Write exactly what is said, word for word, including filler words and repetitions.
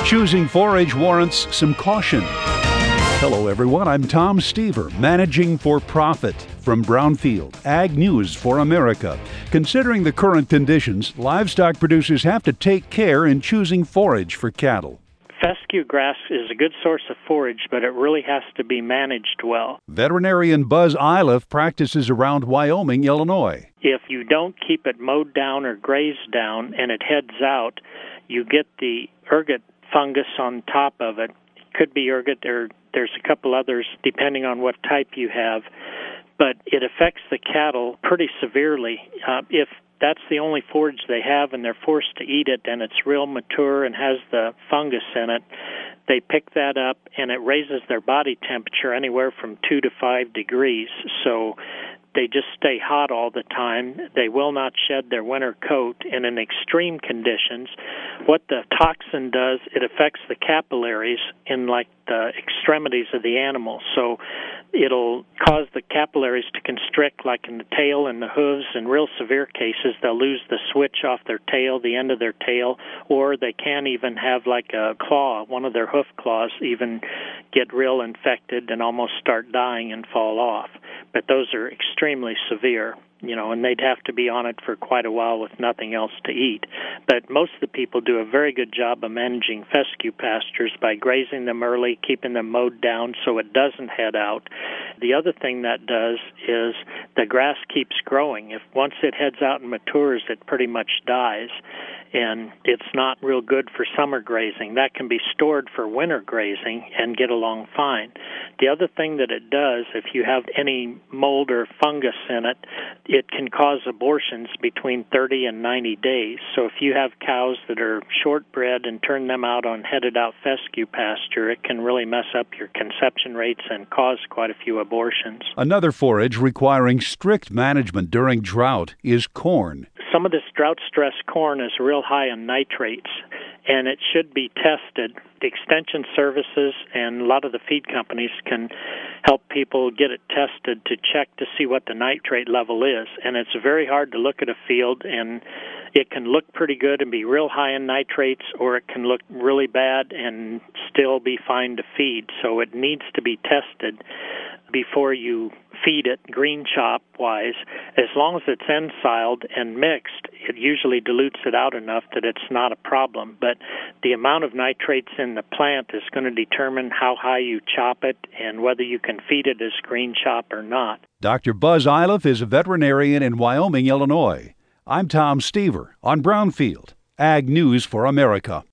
Choosing forage warrants some caution. Hello, everyone. I'm Tom Stever, managing for profit from Brownfield, Ag News for America. Considering the current conditions, livestock producers have to take care in choosing forage for cattle. Fescue grass is a good source of forage, but it really has to be managed well. Veterinarian Buzz Iliff practices around Wyoming, Illinois. If you don't keep it mowed down or grazed down and it heads out, you get the ergot fungus on top of it. It could be ergot, or there's a couple others depending on what type you have, but it affects the cattle pretty severely. Uh, if that's the only forage they have and they're forced to eat it and it's real mature and has the fungus in it, they pick that up and it raises their body temperature anywhere from two to five degrees. So they just stay hot all the time. They will not shed their winter coat. And in extreme conditions, what the toxin does, it affects the capillaries in like the extremities of the animal. So it'll cause the capillaries to constrict, like in the tail and the hooves. In real severe cases, they'll lose the switch off their tail, the end of their tail, or they can even have like a claw, one of their hoof claws, even get real infected and almost start dying and fall off. But those are extremely severe, you know, and they'd have to be on it for quite a while with nothing else to eat. But most of the people do a very good job of managing fescue pastures by grazing them early, keeping them mowed down so it doesn't head out. The other thing that does is the grass keeps growing. If once it heads out and matures, it pretty much dies, and it's not real good for summer grazing. That can be stored for winter grazing and get along fine. The other thing that it does, if you have any mold or fungus in it, it can cause abortions between thirty and ninety days. So if you have cows that are short-bred and turn them out on headed-out fescue pasture, it can really mess up your conception rates and cause quite a few abortions. Another forage requiring strict management during drought is corn. Some of this drought-stressed corn is real high in nitrates, and it should be tested. The extension services and a lot of the feed companies can help people get it tested to check to see what the nitrate level is. And it's very hard to look at a field, and it can look pretty good and be real high in nitrates, or it can look really bad and still be fine to feed. So it needs to be tested before you feed it green chop wise. As long as it's ensiled and mixed, it usually dilutes it out enough that it's not a problem. But the amount of nitrates in the plant is going to determine how high you chop it and whether you can feed it as green chop or not. Doctor Buzz Iliff is a veterinarian in Wyoming, Illinois. I'm Tom Stever on Brownfield, Ag News for America.